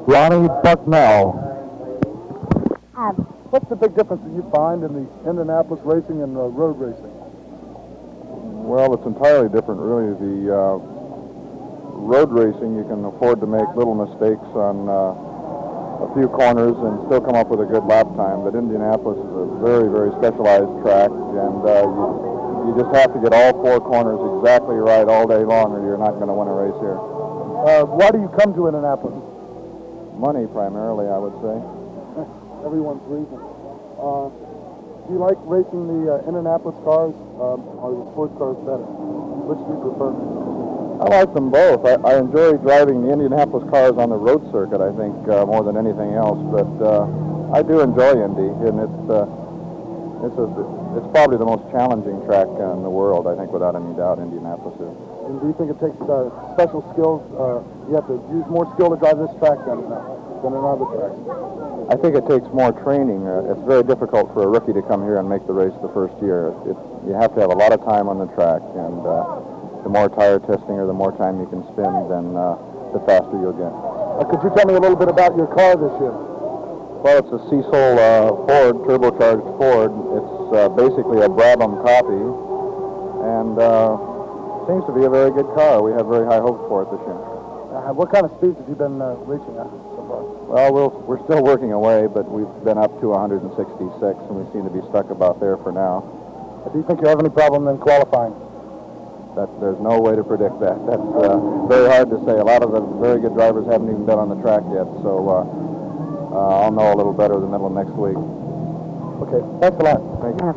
Ronnie Bucknell. What's the big difference that you find in the Indianapolis racing and road racing? Well, it's entirely different, really. The road racing, you can afford to make little mistakes on a few corners and still come up with a good lap time. But Indianapolis is a very, very specialized track, and you just have to get all four corners exactly right all day long, or you're not going to win a race here. Why do you come to Indianapolis? Money, primarily, I would say. Everyone's reason. Do you like racing the Indianapolis cars, or the sports cars better? Which do you prefer? I like them both. I enjoy driving the Indianapolis cars on the road circuit, I think, more than anything else. But I do enjoy Indy, and it's probably the most challenging track in the world, I think, without any doubt, Indianapolis is. And do you think it takes special skills? You have to use more skill to drive this track than another track? I think it takes more training. It's very difficult for a rookie to come here and make the race the first year. You have to have a lot of time on the track, and the more tire testing or the more time you can spend, then the faster you'll get. Could you tell me a little bit about your car this year? Well, it's a Cecil Ford, turbocharged Ford. It's basically a Brabham copy, and seems to be a very good car. We have very high hopes for it this year. What kind of speeds have you been reaching at so far? Well, we're still working away, but we've been up to 166, and we seem to be stuck about there for now. Do you think you have any problem in qualifying? There's no way to predict that. That's very hard to say. A lot of the very good drivers haven't even been on the track yet, so I'll know a little better in the middle of next week. Okay, thanks a lot. Thank you.